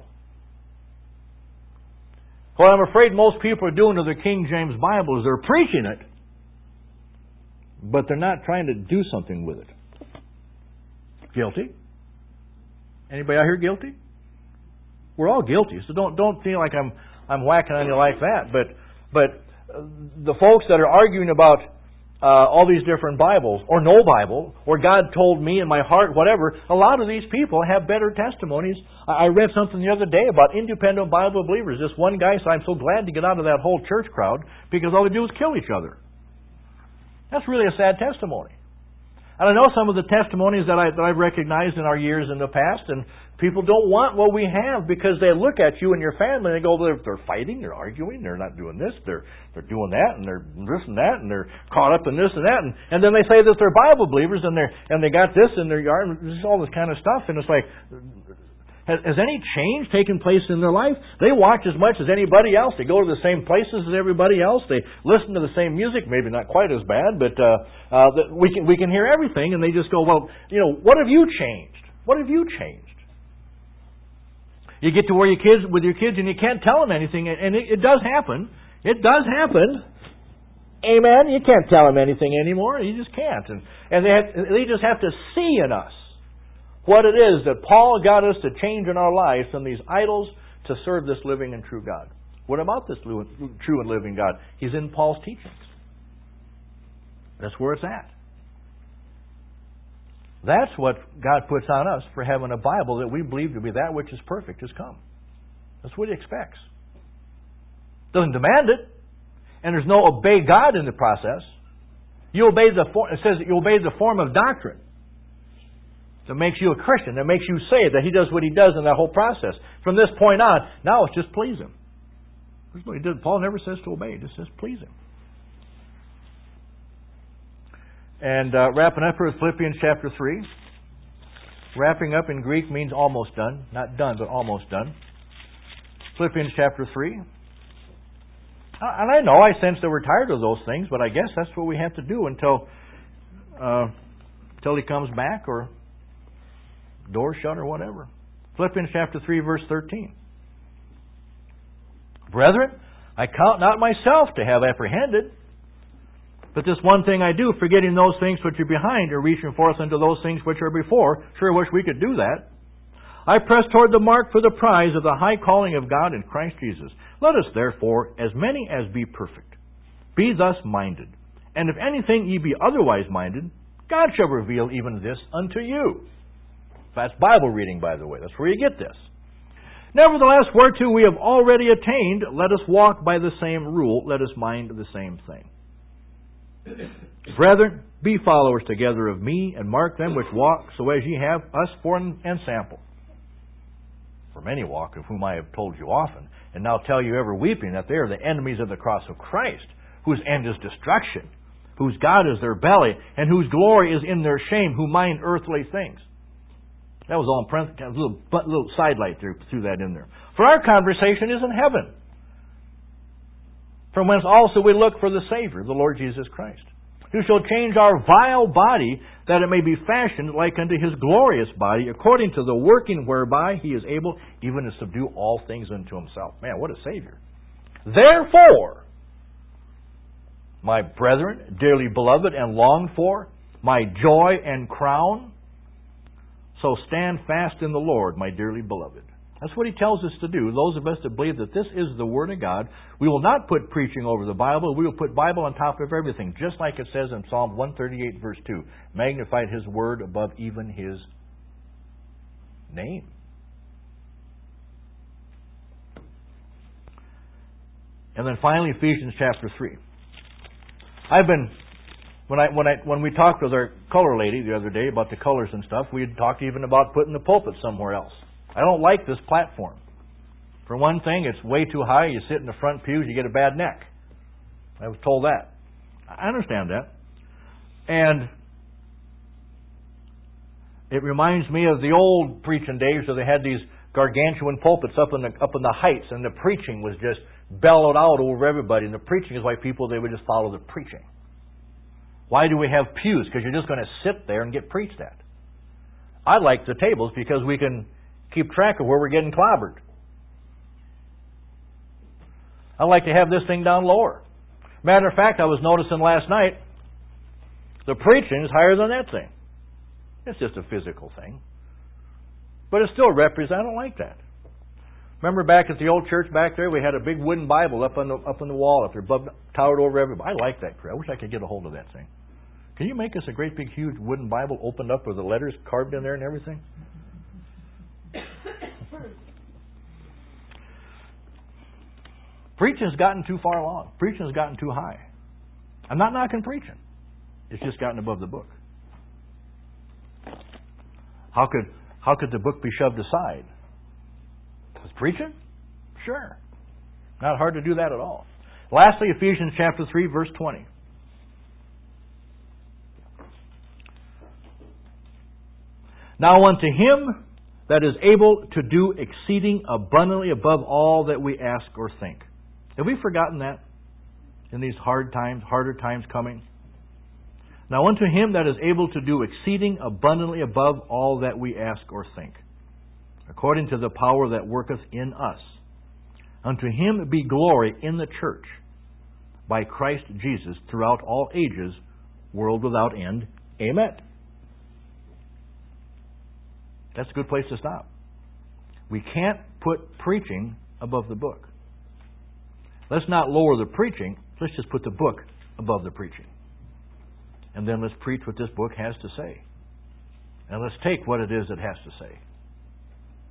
What I'm afraid most people are doing to their King James Bible is they're preaching it, but they're not trying to do something with it. Guilty? Anybody out here guilty? We're all guilty, so don't don't feel like I'm I'm whacking on you like that. But but the folks that are arguing about Uh, all these different Bibles, or no Bible, or God told me in my heart, whatever, a lot of these people have better testimonies. I read something the other day about independent Bible believers. This one guy said, I'm so glad to get out of that whole church crowd because all they do is kill each other. That's really a sad testimony. And I know some of the testimonies that, I, that I've recognized in our years in the past, and people don't want what we have because they look at you and your family and they go, they're, they're fighting, they're arguing, they're not doing this, they're they're doing that, and they're this and that, and they're caught up in this and that, and, and then they say that they're Bible believers and they're and they got this in their yard, and just all this kind of stuff, and it's like, has, has any change taken place in their life? They watch as much as anybody else. They go to the same places as everybody else. They listen to the same music, maybe not quite as bad, but uh, uh, we can we can hear everything, and they just go, well, you know, what have you changed? What have you changed? You get to where your kids with your kids, and you can't tell them anything, and it, it does happen. It does happen. Amen. You can't tell them anything anymore. You just can't, and and they have, they just have to see in us what it is that Paul got us to change in our lives from these idols to serve this living and true God. What about this true and living God? He's in Paul's teachings. That's where it's at. That's what God puts on us for having a Bible that we believe to be that which is perfect has come. That's what He expects. Doesn't demand it, and there's no obey God in the process. You obey the for, it says that you obey the form of doctrine that makes you a Christian, that makes you say that He does what He does in that whole process. From this point on, now it's just please Him. He did. Paul never says to obey; he just says please Him. And uh, wrapping up with Philippians chapter three. Wrapping up in Greek means almost done. Not done, but almost done. Philippians chapter three. And I know, I sense that we're tired of those things, but I guess that's what we have to do until uh, until He comes back or door shut or whatever. Philippians chapter three, verse thirteen. Brethren, I count not myself to have apprehended, but this one thing I do, forgetting those things which are behind, or reaching forth unto those things which are before. Sure wish we could do that. I press toward the mark for the prize of the high calling of God in Christ Jesus. Let us therefore, as many as be perfect, be thus minded. And if anything ye be otherwise minded, God shall reveal even this unto you. That's Bible reading, by the way. That's where you get this. Nevertheless, whereto we have already attained, let us walk by the same rule, let us mind the same thing. Brethren, be followers together of me, and mark them which walk, so as ye have us for an ensample. For many walk, of whom I have told you often, and now tell you ever weeping, that they are the enemies of the cross of Christ, whose end is destruction, whose God is their belly, and whose glory is in their shame, who mind earthly things. That was all in parentheses, a little, little sidelight there, threw that in there. For our conversation is in heaven, from whence also we look for the Savior, the Lord Jesus Christ, who shall change our vile body, that it may be fashioned like unto His glorious body, according to the working whereby He is able even to subdue all things unto Himself. Man, what a Savior. Therefore, my brethren, dearly beloved and longed for, my joy and crown, so stand fast in the Lord, my dearly beloved. That's what He tells us to do. Those of us that believe that this is the Word of God, we will not put preaching over the Bible. We will put Bible on top of everything, just like it says in Psalm one thirty-eight, verse two. Magnified His Word above even His name. And then finally, Ephesians chapter three. I've been... When I when I when we talked with our color lady the other day about the colors and stuff, we had talked even about putting the pulpit somewhere else. I don't like this platform. For one thing, it's way too high. You sit in the front pews, you get a bad neck. I was told that. I understand that. And it reminds me of the old preaching days where they had these gargantuan pulpits up in the up in the heights, and the preaching was just bellowed out over everybody. And the preaching is why people, they would just follow the preaching. Why do we have pews? Because you're just going to sit there and get preached at. I like the tables because we can keep track of where we're getting clobbered. I like to have this thing down lower. Matter of fact, I was noticing last night, the preaching is higher than that thing. It's just a physical thing. But it still represents, I don't like that. Remember back at the old church back there, we had a big wooden Bible up on the up on the wall up there, above, towered over everybody. I like that. I wish I could get a hold of that thing. Can you make us a great big huge wooden Bible opened up with the letters carved in there and everything? Preaching's gotten too far along. Preaching's gotten too high. I'm not knocking preaching. It's just gotten above the book. How could how could the book be shoved aside? Is preaching? Sure. Not hard to do that at all. Lastly, Ephesians chapter three, verse twenty. Now unto Him that is able to do exceeding abundantly above all that we ask or think. Have we forgotten that in these hard times, harder times coming? Now unto Him that is able to do exceeding abundantly above all that we ask or think, according to the power that worketh in us. Unto Him be glory in the church by Christ Jesus throughout all ages, world without end. Amen. That's a good place to stop. We can't put preaching above the book. Let's not lower the preaching. Let's just put the book above the preaching. And then let's preach what this book has to say. And let's take what it is it has to say.